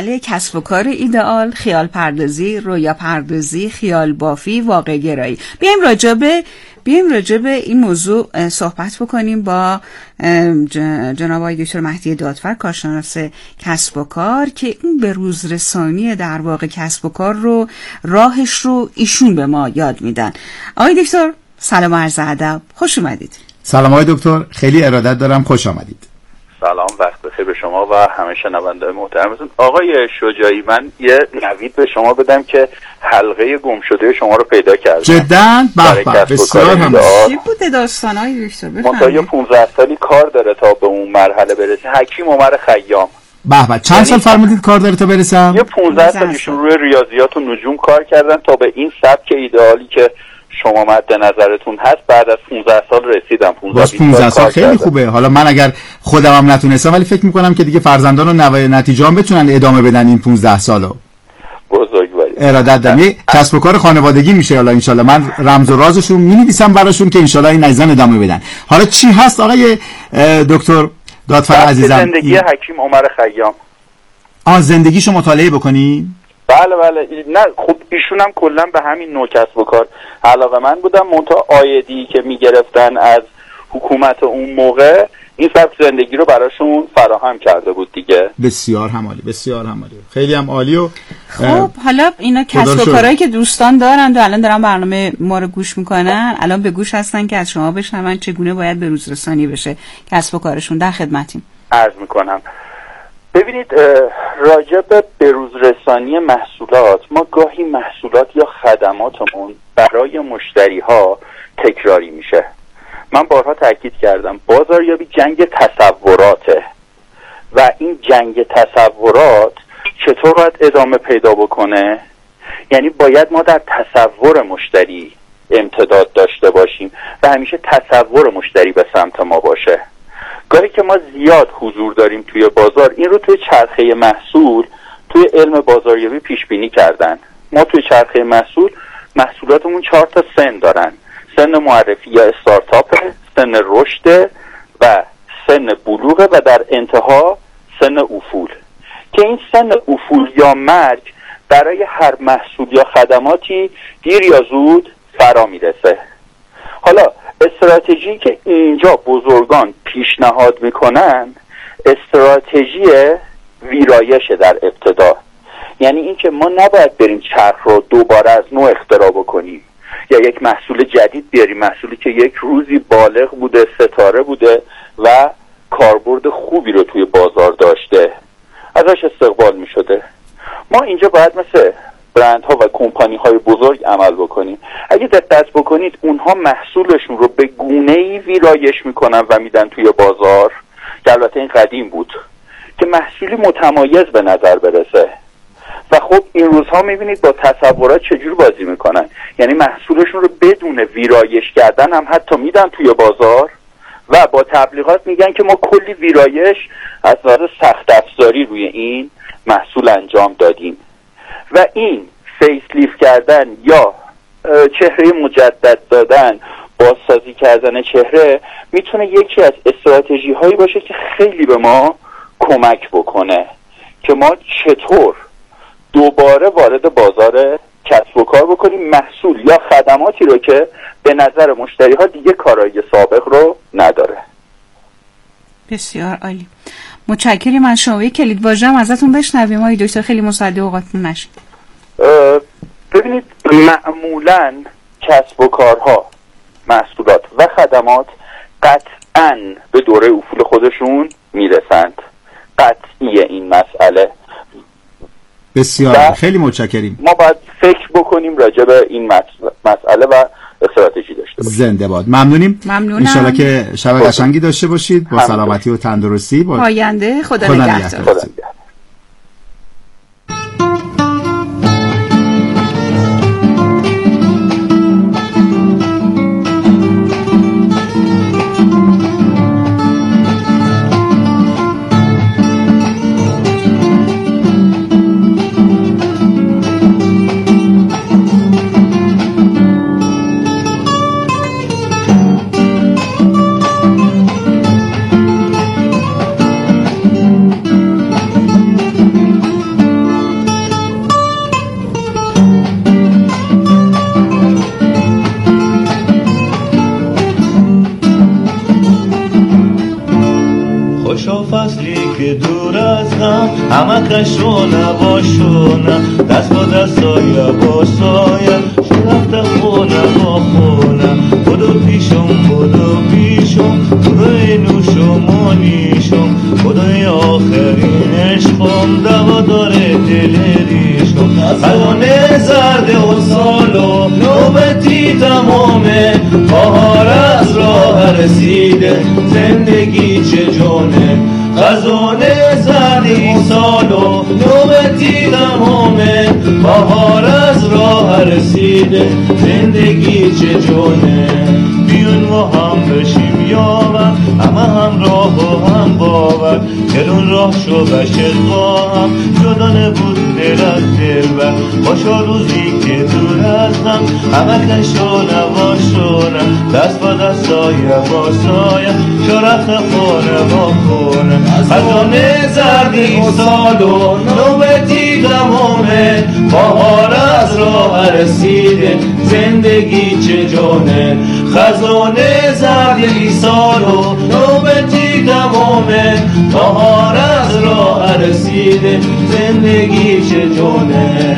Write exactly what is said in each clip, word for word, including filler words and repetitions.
بله، کسب و کار ایدئال، خیال پردازی، رویا پردازی، خیال بافی، واقع گرایی. بیایم راجع به بیایم راجع به این موضوع صحبت بکنیم با جناب آقای دکتر مهدی دادفر، کارشناس کسب و کار، که این به روز رسانی در واقع کسب و کار رو، راهش رو ایشون به ما یاد میدن. آقای دکتر سلام و عرض ادب، خوش اومدید. سلام آقای دکتر، خیلی ارادت دارم، خوش آمدید. سلام، وقت بخیر به شما و همه شنونده محترمتون. آقای شجاعی، من یه نوید به شما بدم که حلقه گم شده شما رو پیدا کردم. جدا؟ به به، بسیار هم چی بوده داستانای دکتر؟ منتها یه پانزده سالی کار داره تا به اون مرحله برسه. حکیم عمر خیام. به به، چند سال فرمودید کار داره تا برسم؟ یه پانزده سال ایشون روی ریاضیات و نجوم کار کردن تا به این سبک ایدئالی که شما مد نظرتون هست. بعد از پانزده سال رسیدم. پانزده, پانزده سال خیلی کردم. خوبه. حالا من اگر خودم هم نتونستم، ولی فکر میکنم که دیگه فرزندان و نوای نتیجه هم بتونن ادامه بدن این پانزده سالو. بزرگواری. ارادت دارم. کسب و کار خانوادگی میشه. حالا انشالله من رمز و رازشون مینویسم براشون که انشالله این عزیزان ادامه بدن. حالا چی هست آقای دکتر دادفر عزیزم؟ زندگی حکیم عمر خیام. آن زندگیشو مطالعه بکنی؟ بله بله. نه خب ایشون هم کلا به همین نوع کسب و کار علاقه من بودم. منتها آیدی که میگرفتن از حکومت اون موقع این سبک زندگی رو براشون فراهم کرده بود دیگه. بسیار هم عالی، بسیار هم عالی، خیلی هم عالی. و خب حالا اینا کسب و کارهایی که دوستان دارن و الان دارن برنامه ما رو گوش میکنن، الان به گوش هستن که از شما بشنون چگونه باید به روز رسانی بشه کسب و کارشون. در خدمتیم. عرض میکنم. ببینید، راجع به بروز رسانی محصولات، ما گاهی محصولات یا خدماتمون برای مشتری ها تکراری میشه. من بارها تاکید کردم بازاریابی جنگ تصوراته و این جنگ تصورات چطور باید ادامه پیدا بکنه؟ یعنی باید ما در تصور مشتری امتداد داشته باشیم و همیشه تصور مشتری به سمت ما باشه. گاهی که ما زیاد حضور داریم توی بازار، این رو توی چرخه محصول توی علم بازاریابی پیش بینی کردن. ما توی چرخه محصول محصولاتمون چهار تا سن دارن: سن معرفی یا استارتاپ، سن رشد و سن بلوغ و در انتها سن افول، که این سن افول یا مرگ برای هر محصول یا خدماتی دیر یا زود فرا میرسه. حالا استراتژی که اینجا بزرگان پیشنهاد میکنن استراتژی ویرایش در ابتدا، یعنی اینکه ما نباید بریم چرخ رو دوباره از نو اختراع بکنیم یا یک محصول جدید بیاریم، محصولی که یک روزی بالغ بوده، ستاره بوده و کاربرد خوبی رو توی بازار داشته، ازش استقبال میشده. ما اینجا باید مثل برندها و کمپانی های بزرگ عمل بکنیم. اگه دقت بکنید اونها محصولشون رو به گونه‌ای ویرایش میکنن و میدن توی بازار که البته این قدیم بود که محصولی متمایز به نظر برسه. و خب این روزها میبینید با تصورات چجور بازی میکنن، یعنی محصولشون رو بدون ویرایش کردن هم حتی میدن توی بازار و با تبلیغات میگن که ما کلی ویرایش از نظر سخت افزاری روی این محصول انجام دادیم. و این فیس لیفت کردن یا چهره مجدد دادن، بازسازی کردن چهره میتونه یکی از استراتژی هایی باشه که خیلی به ما کمک بکنه که ما چطور دوباره وارد بازار کسب و کار بکنیم محصول یا خدماتی رو که به نظر مشتری ها دیگه کارایی سابق رو نداره. بسیار عالی، متشکرم از شما. یک کلید واژه هم ازتون بشنویم آقای دکتر، خیلی مصدق اوقاتون نشید. ببینید، معمولاً کسب و کارها، محصولات و خدمات قطعاً به دوره افول خودشون میرسند. قطعیه این مسئله. بسیار خیلی متشکریم. ما باید فکر بکنیم راجع به این مسئله و استراتژی داشته باشیم. زنده باد. ممنونیم. ممنونم. انشالله که شب قشنگی داشته باشید با سلامتی و تندرستی. با پاینده. خدا نگهدار. همکش رو نباشونه دست با دست سایه با سایه شرفت خونه با خونه بودو پیشم بودو پیشم بودوی نوشم و نیشم بودوی آخرین عشقم دوا داره دل ریشم خزانه زرد و سالو نوبتی تمامه بهار از راه رسیده زندگی چه جونه خزانه زرد سالو نوبتی تمامه بهار از راه رسیده زندگی چه جونه بیون و هم بشیم یاور همه هم راه و هم باور دلون راه شو بشه خواهم جدا نبود دل از دل بر باشا روزی که دور ازم همه کشو نباشونم دست با دست سایه با سایه شرفت خونه با خونه خزانه زردی سالو نوبتی تمامه بهار از راه رسیده زندگی چه جونه خزانه زردی سالو نوبتی تمامه بهار از راه رسیده زندگی چه جونه.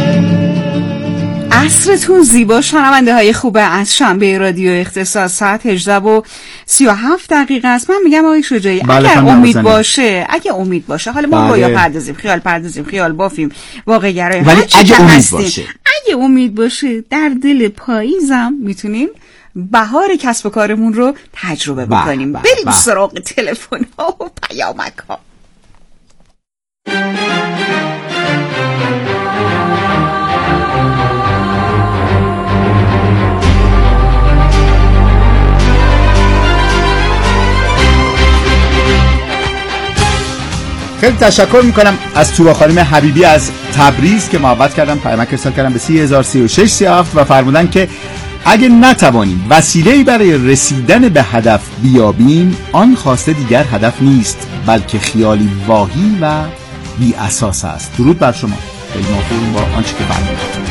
عصرتون زیبا شنونده های خوبه از شنبه رادیو اختصاص ساعت هجده و سی و هفت دقیقه است. من میگم آقای شجاعی بله اگر امید نوزنه. باشه اگه امید باشه حالا ما بله. رویا پردازیم خیال پردازیم خیال بافیم واقع گرایی ولی اگه امید هستیم. باشه اگه امید باشه در دل پاییزم میتونیم بهار کسب و کارمون رو تجربه با. بکنیم. با. بریم با. سراغ تلفن ها و پیامک ها. خیلی تشکر میکنم از توبا خانم حبیبی از تبریز که محبت کردم پیامک ارسال کردم به سی هزار سی و شش سی و هفت و فرمودن که اگه نتوانیم وسیله‌ای برای رسیدن به هدف بیابیم آن خواسته دیگر هدف نیست بلکه خیالی واهی و بی اساس است. درود بر شما. خیلی موافقم با آنچه که فرمودید.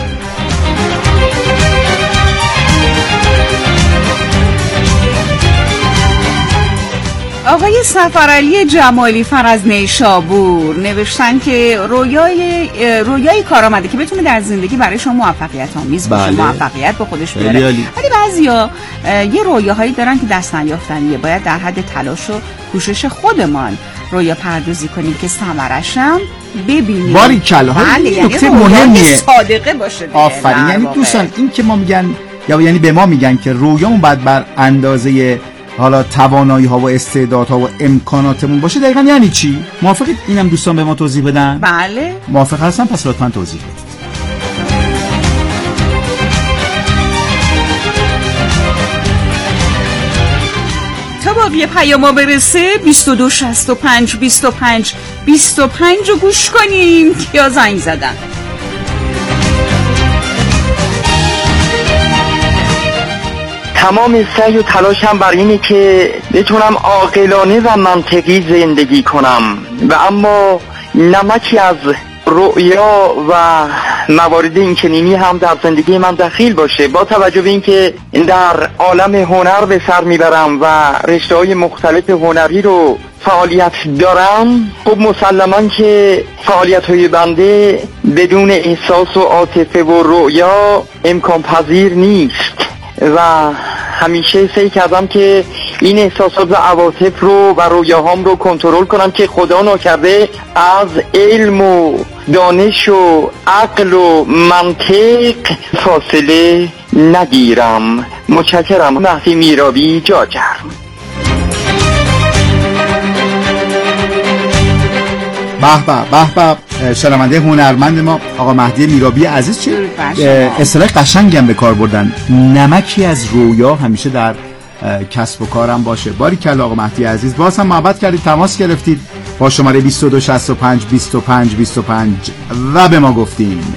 آقای سفرعلی جمالی فر از نیشابور نوشتن که رویای رویای کارآمده که بتونه در زندگی برای شما موفقیت آمیز باشه، بله. موفقیت به خودش بیاره. ولی بعضیا یه رویاهایی دارن که دست نیافتنیه. باید در حد تلاش و کوشش خودمان رویا پردازی کنیم که ثمرش هم ببینیم. باریکلا. بله، یعنی نکته مهمیه. صادقه باشه. آفرین. یعنی دوستان این که ما میگن یا یعنی به ما میگن که رویامون باید بر اندازه حالا توانایی ها و استعدادها و امکاناتمون باشه، دقیقاً یعنی چی؟ موافقید اینم دوستان به ما توضیح بدن؟ بله. موافق هستن؟ پس لطفاً توضیح بدید. تا باقی پیاما برسه بیست و دو شصت و پنج بیست و پنج بیست و پنج رو گوش کنیم کیا زنگ زدن. تمام سعی و تلاشم بر اینه که بتونم عاقلانه و منطقی زندگی کنم و اما نمکی از رؤیا و موارد اینچنینی هم در زندگی من دخیل باشه. با توجه به اینکه در عالم هنر به سر میبرم و رشته‌های مختلف هنری رو فعالیت دارم، خب مسلماً که فعالیت‌های بنده بدون احساس و عاطفه و رؤیا امکان پذیر نیست و همیشه سعی کردم که این احساسات و عواطف رو و رویاهام رو کنترل کنم که خدا ناکرده از علم و دانش و عقل و منطق فاصله نگیرم. متشکرم. مهدی میرابی، جاجر. به به به به شنونده هنرمند ما آقا مهدی میرابی عزیز، چه اصطلاح قشنگم به کار بردن، نمکی از رویا همیشه در کسب و کارم باشه. باریکلا آقا مهدی عزیز، باز هم محبت کردید، تماس گرفتید با شماره بیست و دو شصت و پنج بیست و پنج بیست و پنج و به ما گفتیم.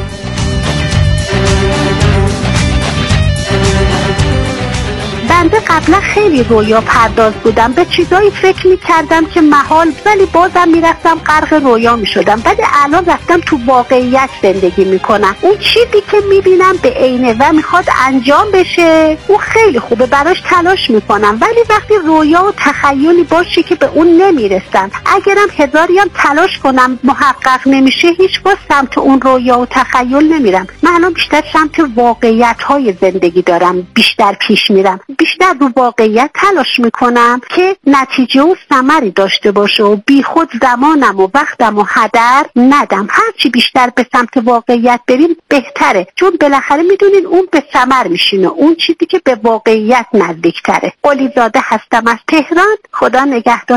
بنده قبلا خیلی رویا پرداز بودم، به چیزایی فکر میکردم که محال، ولی بازم میرفتم غرق رویا میشدم. ولی الان رفتم تو واقعیت زندگی میکنم. اون چیزی که میبینم به عینه و میخواد انجام بشه اون خیلی خوبه، براش تلاش میکنم. ولی وقتی رویا و تخیلی باشه که به اون نمیرسم، اگرم هزاری هم تلاش کنم محقق نمیشه، هیچ با سمت اون رویا و تخیل نمیرم. من الان بیشتر سمت واقعیت های زندگی دارم بیشتر پیش میرم، بیشتر رو واقعیت تلاش میکنم که نتیجه و ثمری داشته باشه و بی خود زمانم و وقتم و هدر ندم. هرچی بیشتر به سمت واقعیت بریم بهتره، چون بالاخره میدونین اون به ثمر میشینه، اون چیزی که به واقعیت نزدیکتره. قلیزاده هستم از تهران. خدا نگهدار.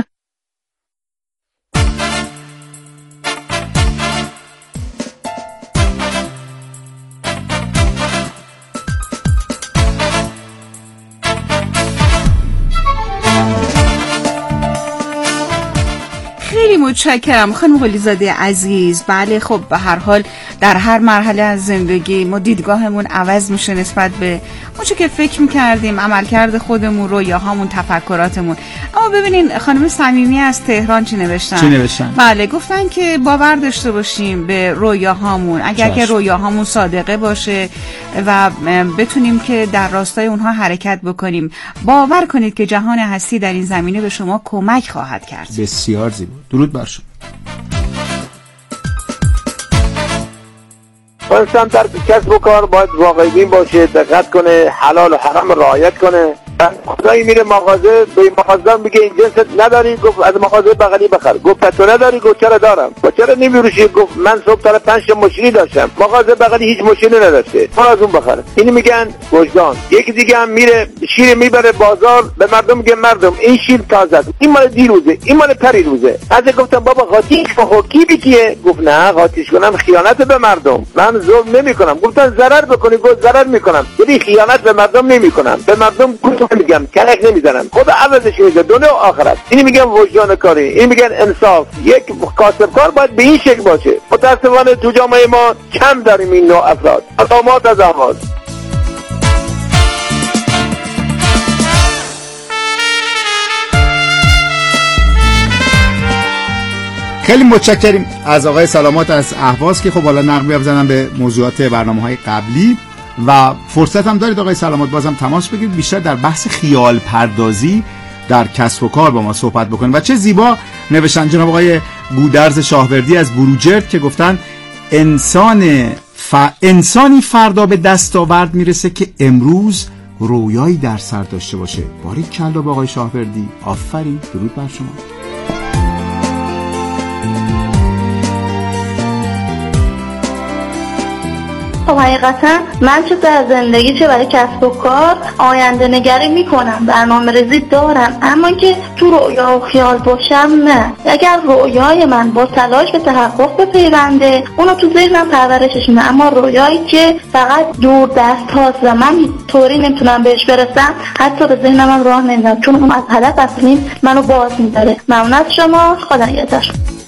خیلی متشکرم خانم قلیزاده عزیز. بله خب به هر حال در هر مرحله از زندگی ما دیدگاهمون عوض میشه نسبت به اونچه که فکر میکردیم، عملکرد خودمون، رویاهامون، تفکراتمون. اما ببینین خانم صمیمی از تهران چی نوشتن؟ چی نوشتن؟ بله گفتن که باور داشته باشیم به رویاهامون، اگر که رویاهامون صادقه باشه و بتونیم که در راستای اونها حرکت بکنیم، باور کنید که جهان هستی در این زمینه به شما کمک خواهد کرد. بسیار زیبا. درود بر شما. انسان در کسب و کار باید واقعی بین باشه، دقت کنه، حلال و حرام رعایت کنه. خدایی میره مغازه، به مغازه میگه این جنست نداری؟ گفت از مغازه بغلی بخر. گفت تو نداری؟ گفت چرا دارم. گفت چرا نمیروشی؟ گفت من صبح تا پنج تا مشینی داشتم، مغازه بغلی هیچ مشینی نداشته، من از اون بخره. اینی میگن وجدان. یکی دیگه هم میره شیر میبره بازار، به مردم میگه مردم این شیر تازه است، این مال دیروزه، این مال پریروزه. از گفتم بابا قاطیش بخور. کی بکیه؟ گفت نه قاطیش کنم خیانت به مردم، من ظلم نمیکنم. گفتن ضرر بکنی؟ گفت ضرر میکنم، ولی خیانت به مردم نمیکنم، به مردم گوش نمیگم، کلک نمیزنم، خدا عوضش میده دنیا و آخرت. اینی میگن وجدان کاری، این میگن انصاف. یک کاسبکار باید به این شکل باشه. متاسفانه تو جامعه ما کم داریم این نوع افراد. علامات از آواز. خیلی متشکریم از آقای سلامات از اهواز که خب حالا نقبی بزنم به موضوعات برنامه‌های قبلی و فرصت هم دارید آقای سلامات بازم تماس بگیرید، بیشتر در بحث خیال پردازی در کسب و کار با ما صحبت بکنید. و چه زیبا نوشتن جناب آقای گودرز شاهوردی از بروجرد که گفتن انسان ف... انسانی فردا به دستاورد میرسه که امروز رویایی در سر داشته باشه. باریکلا به آقای شاهوردی، آفرین، درود بر شما. خب حقیقتا من چه در زندگی چه برای کسب و کار آینده نگری میکنم، برنامه ریزی دارم، اما که تو رویا و خیال باشم نه. اگر رویای من با تلاش به تحقق بپیونده اونو تو ذهنم پرورشش میدم، اما رویایی که فقط دور دست هاست و من طوری نمیتونم بهش برسم حتی به ذهنم هم راه نمیدم، چون اون از هدف اصلی منو باز میداره. ممنون از شما، خدا نگهدار.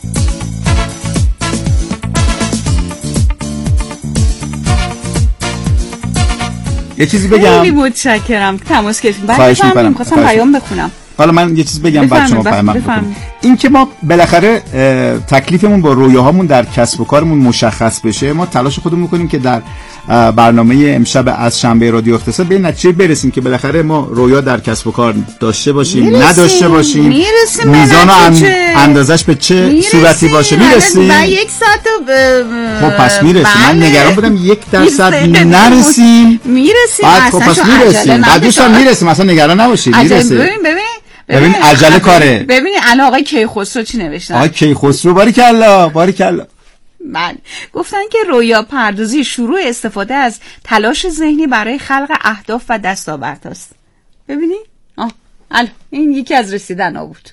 یه چیزی بگم. خیلی متشکرم تماس گرفتید. خواهش می‌کنم. خواستم پیام بخونم. حالا من یه چیز بگم بعد شما پیام بکنید. این که ما بالاخره تکلیفمون با رویاهامون در کسب و کارمون مشخص بشه، ما تلاش خودمون می‌کنیم که در برنامه امشب از شنبه رادیو اقتصاد به نتیجه برسیم که بالاخره ما رویا در کسب و کار داشته باشیم، میرسیم. نداشته باشیم، میزان و اندازش به چه میرسیم. صورتی باشه میرسیم. بعد یک ساعت ب... خب پس میرسیم. من نگران بودم یک درصد نرسیم. میرسیم. بعد خب پس میرسیم. بعد دوستان میرسیم، اصلا نگران نباشید، میرسیم. ببین ببین ببین عجله کاره. ببین الان آقای کیخسرو چی نوشتن؟ آقای کیخسرو باریکلا باریکلا. من گفتن که رویا پردازی شروع استفاده از تلاش ذهنی برای خلق اهداف و دستاوردهاست. ببینی؟ آه الان این یکی از رسیدن‌ها بود.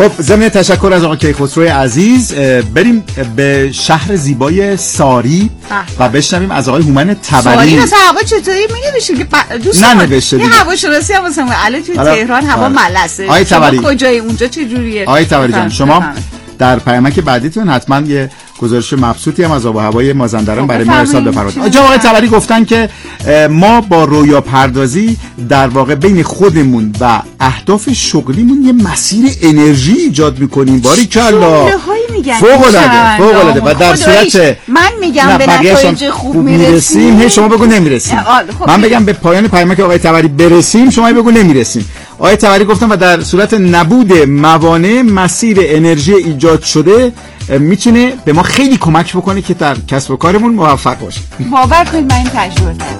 خب ضمن تشکر از آقای کیخسرو عزیز بریم به شهر زیبای ساری و بشنویم از آقای هومن تبری. ساری مثلا هوا چطوری می‌نویسین که دوست نه نوشته یه هواشناسی هم مثلا الان توی تهران هوا ملسه. آقای تبری کجای اونجا چه جوریه؟ آقای تبری جان شما در پیامک بعدیتون حتما یه گزارش مبسوطی هم از آب و هوای مازندران برای ما ارسال بفرمایید. آقای تبری گفتن که ما با رویا پردازی در واقع بین خودمون و اهداف شغلیمون یه مسیر انرژی ایجاد میکنیم. باریکلا فوق العاده فوق العاده و در صورت من میگم به نتایج خوب میرسیم هی شما بگو نمیرسیم. من بگم به پایان پیامک آقای تبری برسیم شما بگو نمیرسیم. آقای تبری گفتن و در صورت نبود موانع مسیر انرژی ایجاد شده میتونه به ما خیلی کمک بکنه که در کسب و کارمون موفق باشیم. باور کنید من این تجربه کردم.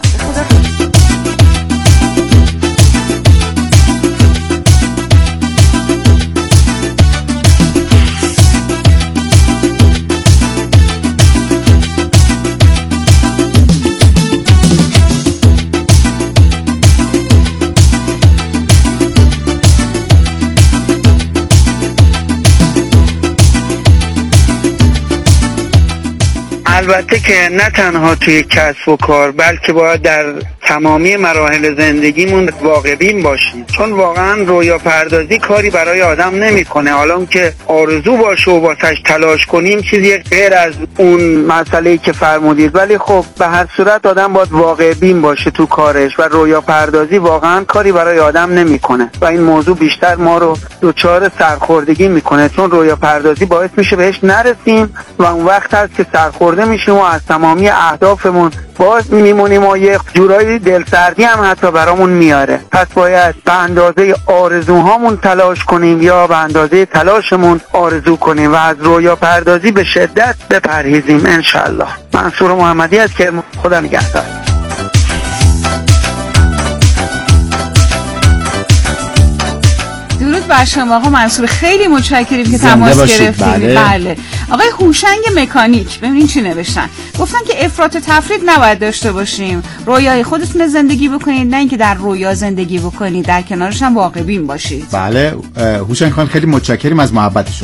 البته که نه تنها توی کسب و کار بلکه باید در تمامی مراحل زندگیمون واقع بین باشیم، چون واقعا رویا پردازی کاری برای آدم نمیکنه. حالا که آرزو باشه و واسش تلاش کنیم چیزی غیر از اون مسئله‌ای که فرمودید، ولی خب به هر صورت آدم باید واقع بین باشه تو کارش و رویا پردازی واقعا کاری برای آدم نمیکنه و این موضوع بیشتر ما رو دچار سرخوردگی میکنه، چون رویا پردازی باعث میشه بهش نرسیم و اون وقت هست که سرخورده میشیم و از تمامی اهدافمون باز میمونیم و یه جورایی دلسردی هم حتی برامون میاره. پس باید به اندازه آرزوهامون تلاش کنیم یا به اندازه تلاشمون آرزو کنیم و از رویا پردازی به شدت بپرهیزیم انشالله. منصور محمدی از کرمان. خدا نگهدار. درود بر شما آقا منصور، خیلی متشکریم که تماس گرفتید. بله. بله آقای هوشنگ مکانیک ببینین چی نوشتن. گفتن که افراط تفرید نباید داشته باشیم، رویای خودتون زندگی بکنید نه اینکه در رویا زندگی بکنید، در کنارش هم واقع بین باشید. بله هوشنگ خان خیلی متشکریم از محبتشون.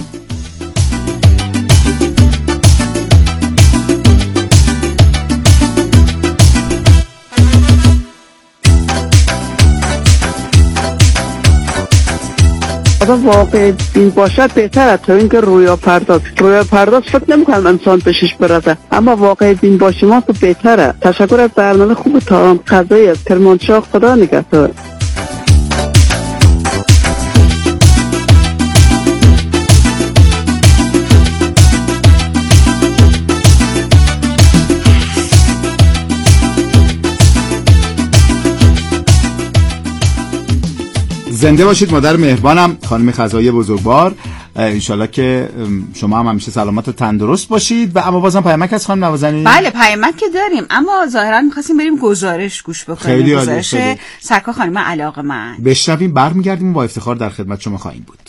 اگر واقع بین باشد بهتره تا اینکه رویا پرداز. رویا پرداز فکر نمی‌کنم انسان پیشش برسه، اما واقع بین باشیم ما تو بهتره. تشکر از برنامه خوب تارم قضایی از کرمانشاه. خدا نگهدار. زنده باشید مادر مهربانم خانم خزایی بزرگوار. انشالله که شما هم همیشه سلامت و تندرست باشید. و اما بازم پیامک از خانم نوازنی. بله پیامک که داریم، اما ظاهرا می‌خواستیم بریم گزارش گوش بکنیم. خیلی گزارش سرکار خانم علاقه‌مند. بشنویم برمیگردیم با افتخار در خدمت شما خواهیم بود.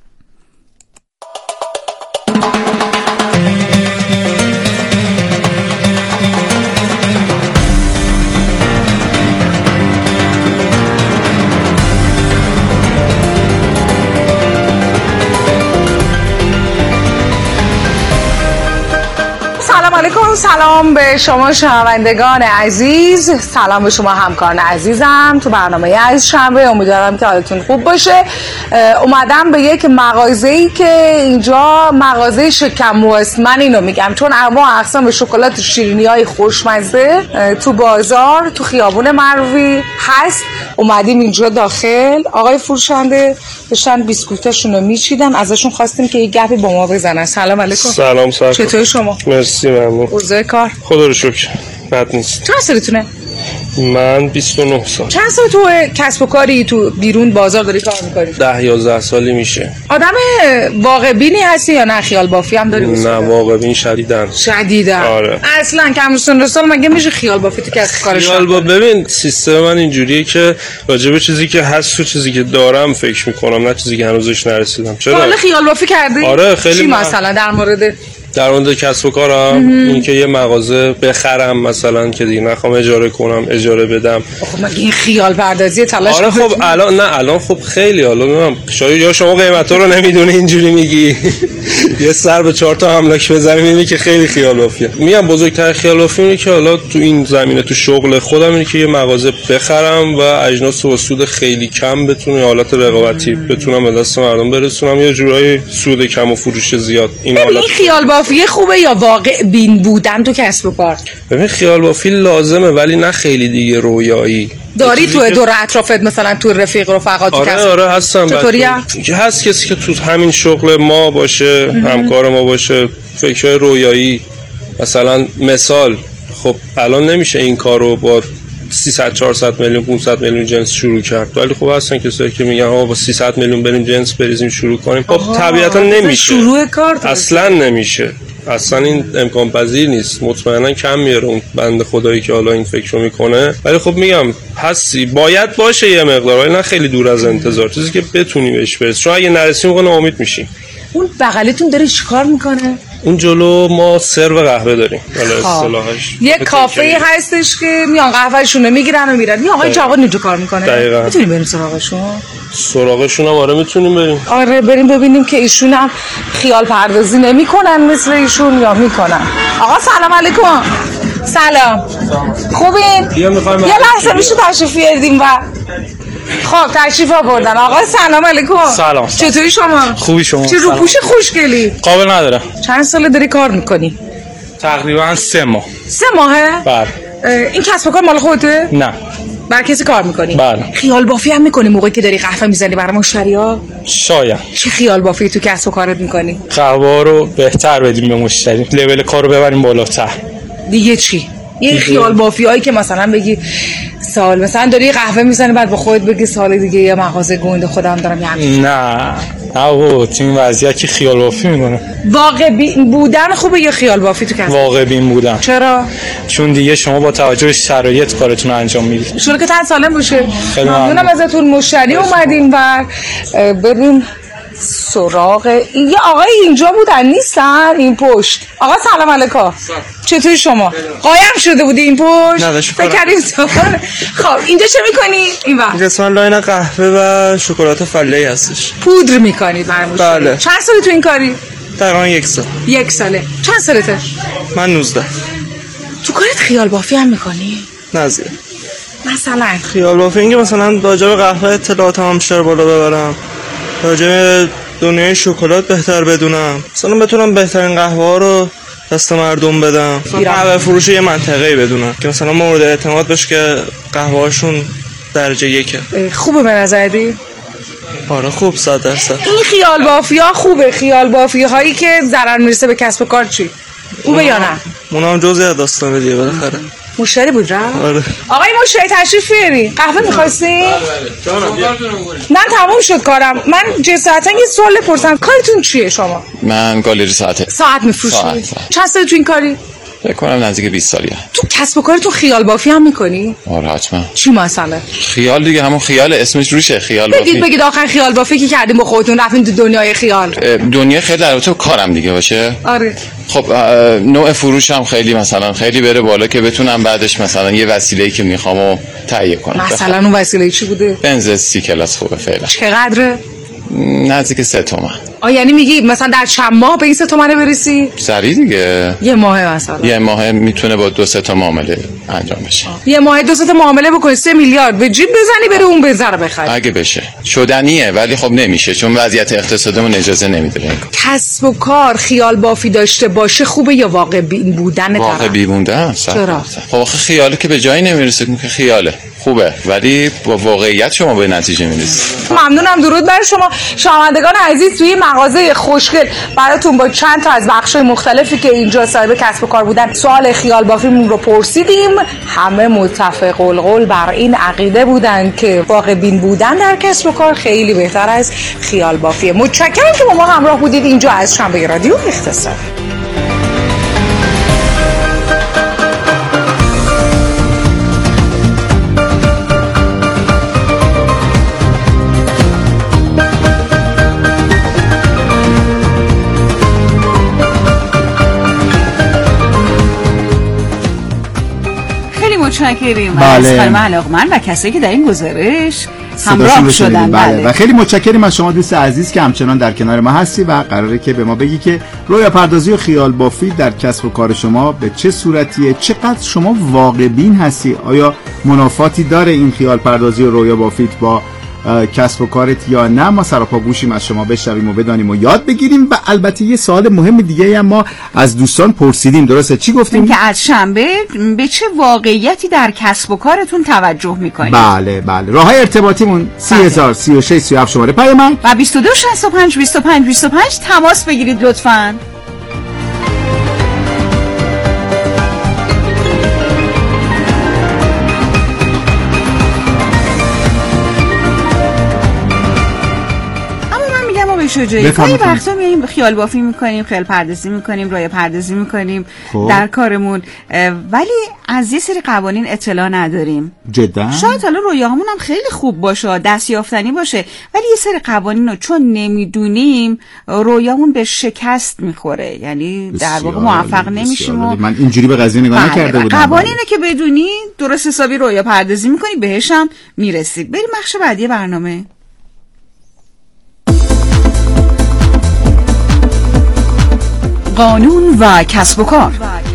سلام به شما شنوندگان عزیز، سلام به شما همکاران عزیزم تو برنامه از شنبه. امیدوارم که حالتون خوب باشه. اومدم به یک مغازه‌ای که اینجا مغازه شکم است. من اینو میگم چون انواع اقسام شکلات و شیرینی‌های خوشمزه تو بازار تو خیابون مروی هست. اومدیم اینجا داخل، آقای فروشنده داشتن بیسکویتاشون رو میچیدن، ازشون خواستیم که یک گپی با ما بزنن. سلام علیکم. سلام سر. چطوری شما؟ مرسی ممنون. اوضاع کار؟ خدا رو شکر بد نیست. چند سالتونه؟ من بیست و نه سال. چند سال تو کسب و کاری تو بیرون بازار داری کار میکنی؟ ده یازده سالی میشه. آدم واقع بینی هستی یا نه خیال بافی هم داری؟ نه واقع بین شدیدن. شدیدن. آره. اصلا کم رسون رسال مگه میشه خیال بافی تو کسب کارش؟ خیال با ببین سیستم من اینجوریه که راجع به چیزی که هست و چیزی که دارم فکر میکنم، نه چیزی که هنوزش نرسیدم. چرا؟ حالا خیال بافی کردی؟ آره خیلی. چی مثلا در مورد در مورد کسب و کارم این که یه مغازه بخرم مثلا که دیگه نخوام اجاره کنم، اجاره بدم. خب مگه این خیال پردازی تلاش؟ آره خب الان نه الان خب خیلی حالا نمیدونم شاید یا شما قیمتا رو نمیدونی اینجوری میگی یه سر به چهار تا املاک بزنی میبینی که خیلی خیال بافیه. میگم بزرگتر خیال بافی اینه که حالا تو این زمینه تو شغل خودم اینه که یه مغازه بخرم و اجناس و سود خیلی کم بتونه حالت رقابتی بتونم به دست مردم برسونم یا جورای سود کم و فروش زیاد. این حالت این خیال بافی خوبه یا واقع بین بودن تو کسب و کار؟ ببین خیال بافی لازمه ولی نه خیلی دیگه رویایی. داری تو دور اطرافت مثلا تو رفیق رفقا تو آره کسب؟ آره هستم. چطوری هست کسی که تو همین شغل ما باشه همکار ما باشه فکرهای رویایی مثلا مثال خب الان نمیشه این کارو با سیصد چهارصد میلیون پانصد میلیون جنس شروع کرد ولی خب هستن کسایی که میگن آقا با سیصد میلیون بریم جنس بریزیم شروع کنیم. خب طبیعتا نمیشه شروع کار اصلا نمیشه اصلا این امکان پذیر نیست. مطمئنا کم میاره اون بنده خدایی که حالا این فکر رو میکنه ولی خب میگم هستی باید باشه یه مقدار ولی نه خیلی دور از انتظار چیزی که بتونی بهش برسی چون اگه نرسیم کنه امید میشیم. اون بغلتون داره چیکار میکنه؟ اون جلو ما سرو قهوه داریم حالا اصطلاحش یه کافه هستش که میان قهوهشون رو میگیرن و میرن. یه آقای جواد اینجا کار میکنه. دقیقاً. میتونیم بریم سراغشون؟ سراغشون هم آره میتونیم بریم. آره بریم ببینیم که ایشون هم خیال پردازی نمیکنن مثل ایشون یا میکنن. آقا سلام علیکم. سلام. خوبین؟ یه لحظه میشه تشریف بیاردیم و خب تشریف آوردن. آقا سلام علیکم. سلام. چطوری شما؟ خوبی شما؟ چه روپوش خوشگلی. قابل نداره. چند ساله داری کار میکنی؟ تقریبا سه ماه. سه ماهه؟ بله. این کسب و کار مال خودته؟ نه. برای کسی کار میکنی؟ بله. خیال بافی هم میکنی موقعی که داری قهوه میزنی برای مشتری‌ها؟ شاید. چه خیال بافی تو کسب و کارت میکنی؟ قهوه رو بهتر بدیم به مشتری، لول کار رو ببریم بالاتر. دیگه چی؟ یه خیال بافی هایی که مثلا بگی سال مثلا داری قهوه میزنی بعد با خودت بگی سال دیگه یه مغازه گنده خودم دارم یه نه نه بابا تو این وضعیت که خیال بافی میکنه. واقع بین بودن خوبه یا خیال بافی تو کسب؟ واقع بین بودن. چرا؟ چون دیگه شما با توجه به شرایط کارتون رو انجام میدید. شروع که تن سالم باشه. خیلی ممنونم ازتون. مشتری اومدیم و بریم سراغ یه آقای اینجا بودن نیستن این پشت. آقا سلام علیکم. چطوری شما؟ قایم شده بودی این پشت؟ نداشت فکر کردیم خب اینجا چه میکنی؟ این وقت این قسمت لاین قهوه و شکلات فله‌ای هستش. پودر میکنید برای مشتری؟ بله. چند سالی تو این کاری؟ تقریبا یک سال. یک ساله. چند سالته؟ من نوزده. تو کارت خیال بافی هم میکنی؟ نه زیاد. مثلا خیال بافی اینکه مثلا راجع به قهوه اطلاعات هم بیشتر بالا ببرم، راجع به دنیای شکلات بهتر بدونم، مثلا بتونم بهترین قهوه ها رو دست مردم بدم، قهوه فروش یه منطقه‌ای بدونم که مثلا مورد اعتماد باشه که قهوه هاشون درجه یکه. خوبه به نظری؟ آره خوب صد درصد. این خیال بافی ها خوبه. خیال بافی هایی که ضرر میرسه به کسب و کار چی؟ خوبه یا نه؟ اونم جزئی از داستانه دیگه بالاخره. مشتری بود رفت؟ آره. آقای مشتری تشریف بیاری. قهوه می‌خواستی؟ بله بله. نه تموم شد کارم. من جسارتا یه سوال بپرسم. کارتون چیه شما؟ من گالری ساعته. ساعت می‌فروشی؟ چند سال تو این کاری؟ فکر کنم نزدیک بیست سالیه. تو کسب و کارتون خیال بافی هم می‌کنی؟ آره حتما. چی مثلا؟ خیال دیگه همون خیال اسمش روشه خیال بافی. بگید بگید آخر خیال بافی که کردیم با خودتون رفتین تو دنیای خیال. دنیای خیال در رابطه با کارم دیگه باشه. آره. خب نوع فروشم خیلی مثلا خیلی بره بالا که بتونم بعدش مثلا یه وسیله‌ای که میخوامو تهیه کنم. مثلا اون وسیله چی بوده؟ بنز سی کلاس خوبه فعلا. چقدره؟ نزدیک سه تومن. آ یعنی میگی مثلا در چند ماه به این سه تومنه برسی؟ سریع دیگه. یه ماه مثلا. یه ماه میتونه با دو سه تا معامله انجام بشه. آه. یه ماه دو سه تا معامله بکنی سه میلیارد به جیب بزنی بره اون بنز رو بخری. اگه بشه. شدنیه ولی خب نمیشه چون وضعیت اقتصادمون اجازه نمیده. کسب و کار خیال بافی داشته باشه خوبه یا واقع بین بودن؟ واقع بین بودن. چرا؟ خب آخه خیاله که به جایی نمیرسه که خیاله. خوبه ولی با واقعیت شما به نتیجه میرسید. ممنونم. درود بر شما شنوندگان عزیز. توی مغازه خوشگل براتون با چند تا از بخش‌های مختلفی که اینجا صاحب کسب و کار بودن سوال خیال بافیمون رو پرسیدیم. همه متفق القول بر این عقیده بودن که واقع بین بودن در کسب و کار خیلی بهتر از خیال بافیه. متشکرم که با ما همراه بودید اینجا از شنبه رادیو اختصار. متشکریم بله. از خانم علاقمند و کسایی که در این گزارش همراه شدن. بله. بله. و خیلی متشکریم از شما دوست عزیز که همچنان در کنار ما هستی و قراره که به ما بگی که رویا پردازی و خیال بافی در کسب و کار شما به چه صورتیه، چقدر شما واقع بین هستی، آیا منافاتی داره این خیال پردازی و رویا بافیت با کسب و کارت یا نه؟ ما سراپا گوشیم از شما بشنویم و بدانیم و یاد بگیریم. و البته یه سوال مهم دیگه هم ما از دوستان پرسیدیم، درسته؟ چی گفتیم؟ که از شنبه به چه واقعیتی در کسب و کارتون توجه میکنید؟ بله بله. راههای ارتباطیمون سی هزار سی و شش سی و هفت شماره پیام و بیست و دو شصت و پنج بیست و پنج بیست و پنج تماس بگیرید لطفاً. شجاعی خیلی وقتا میاییم خیال بافی میکنیم، خیال پردازی میکنیم، رویا پردازی میکنیم خوب. در کارمون، ولی از یه سری قوانین اطلاع نداریم. جدا شاید حالا رویاهامون هم خیلی خوب باشه، دستیافتنی باشه، ولی یه سری قوانین رو چون نمیدونیم رویامون به شکست میخوره، یعنی در واقع موفق نمیشیم. و من اینجوری به قضیه نگاه نکرده بودم. قوانینه که بدونی درست حسابی رویا پردازی میکنی، بهش هم میرسی. بریم بخش بعدی برنامه. قانون و کسب و کار.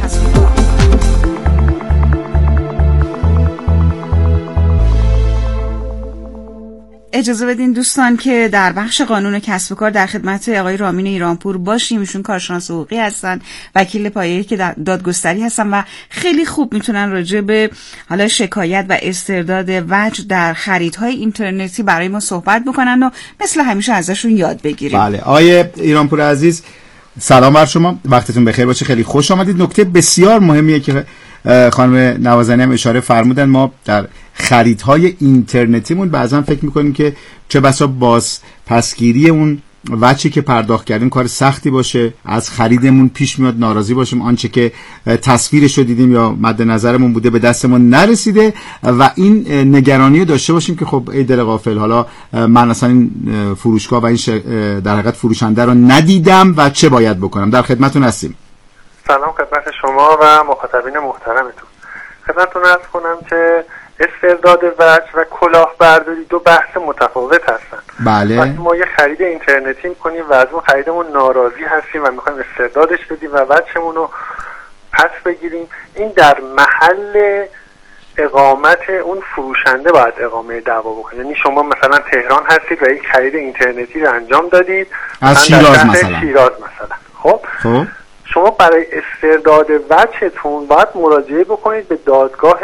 اجازه بدین دوستان که در بخش قانون کسب و کار در خدمت آقای رامین ایرانپور باشیم. ایشون کارشناس حقوقی هستن، وکیل پایه‌ای که در دادگستری هستن و خیلی خوب میتونن راجع به حالا شکایت و استرداد وجه در خریدهای اینترنتی برای ما صحبت بکنن و مثل همیشه ازشون یاد بگیریم. بله آقای ایرانپور عزیز، سلام بر شما، وقتتون بخیر باشه، خیلی خوش آمدید. نکته بسیار مهمیه که خانم نوازنی هم اشاره فرمودن، ما در خریدهای اینترنتیمون بعضا فکر میکنیم که چه بسا باز پسگیری اون وچی که پرداخت کردیم کار سختی باشه، از خریدمون پیش میاد ناراضی باشیم، آنچه که تصویرش رو دیدیم یا مد نظرمون بوده به دستمون نرسیده و این نگرانی رو داشته باشیم که خب ای دل غافل، حالا من اصلا این فروشگاه و این در حقیقت فروشنده رو ندیدم و چه باید بکنم. در خدمتتون هستیم. سلام خدمت شما و مخاطبین محترمتون. خدمتتون عرض کنم که استرداد وجه و کلاهبرداری دو بحث متفاوت هستن. بله. وقتی ما یه خرید اینترنتی میکنیم و از اون خریدمون ناراضی هستیم و میخوایم استردادش بدیم و وجهمون رو پس بگیریم، این در محل اقامت اون فروشنده باید اقامه دعوا بکنه. یعنی شما مثلا تهران هستید و یک خرید اینترنتی رو انجام دادید از شیراز مثلا. شیراز مثلا. خب خب شما برای استرداد وجهتون باید مراجعه بکنید به دادگاه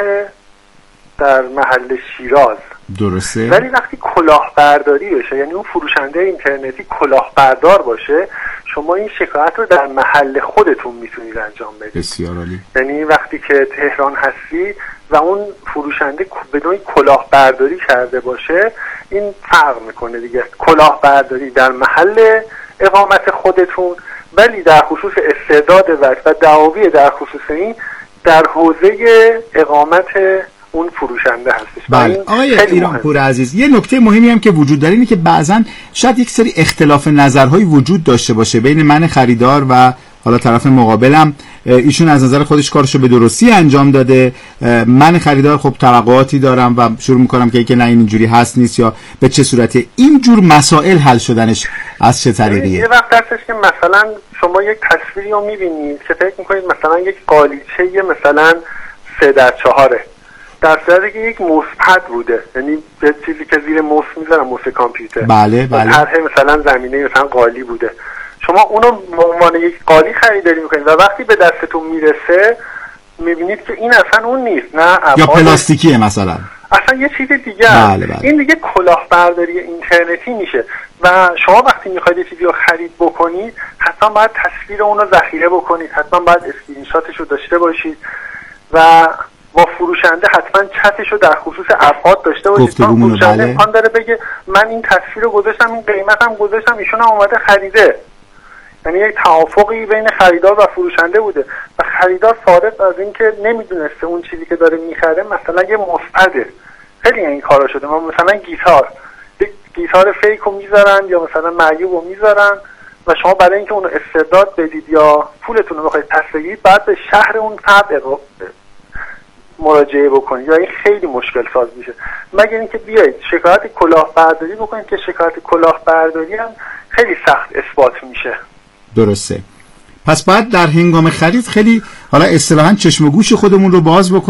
در محل شیراز. درسته. ولی وقتی کلاهبرداری بشه، یعنی اون فروشنده اینترنتی کلاهبردار باشه، شما این شکایت رو در محل خودتون میتونید انجام بدید. بسیار عالی. یعنی وقتی که تهران هستی و اون فروشنده بدون کلاهبرداری کرده باشه، این فرق میکنه دیگه. کلاهبرداری در محل اقامت خودتون، ولی در خصوص استرداد وجه و دعاوی در خصوص این در حوزه اقامت اون فروشنده هستش. بله آقای ایرانپور عزیز، یه نکته مهمی هم که وجود داره اینه که بعضن شاید یک سری اختلاف نظرهای وجود داشته باشه بین من خریدار و حالا طرف مقابلم. ایشون از نظر خودش کارشو به درستی انجام داده، من خریدار خب توقعاتی دارم و شروع میکنم که که نه اینجوری هست نیست یا به چه صورته. این جور مسائل حل شدنش از چه طریقیه؟ یه وقت هستش که مثلا شما یک تصویری رو میبینید که فکر میکنید مثلا یک قالیچه مثلا سه در چهاره، در صورتی که یک مثبت بوده، یعنی به چیزی که زیر مس میذارن، مس کامپیوتر. بله بله. طرح مثلا زمینه مثلا قالی بوده، شما اونو به عنوان یک قالی خریداری میکنید و وقتی به دستتون میرسه میبینید که این اصلا اون نیست، نه یا پلاستیکیه مثلا، اصلا یه چیز دیگه. بله بله. این دیگه کلاهبرداری اینترنتی میشه و شما وقتی میخواید یه چیزی رو خرید بکنید حتما باید تصویر اون رو ذخیره بکنید، حتما باید اسکرین شاتش رو داشته باشید و با فروشنده حتما چتش رو در خصوص ابعاد داشته باشید. فروشنده بله. امکان داره بگه من این تصویر رو گذاشتم، این قیمتم گذاشتم، ایشون هم اومده خریده. یعنی یک توافقی بین خریدار و فروشنده بوده و خریدار صادق از اینکه نمیدونسته اون چیزی که داره میخره مثلا یه مثبته. خیلی این کارا شده. ما مثلا گیتار یک گیتار فیک رو میذارن یا مثلا معیوب رو میذارن و شما برای اینکه اون رو استرداد بدید یا پولتون رو بخواید پس بگیرید بعد به شهر اون فرد مراجعه بکنید یا این خیلی مشکل ساز میشه، مگر اینکه بیایید شکایت کلاهبرداری بکنید که شکایت کلاهبرداری هم خیلی سخت اثبات میشه. درسته. پس بعد در هنگام خرید خیلی حالا اصطلاحاً چشم و گوش خودمون رو باز بکنیم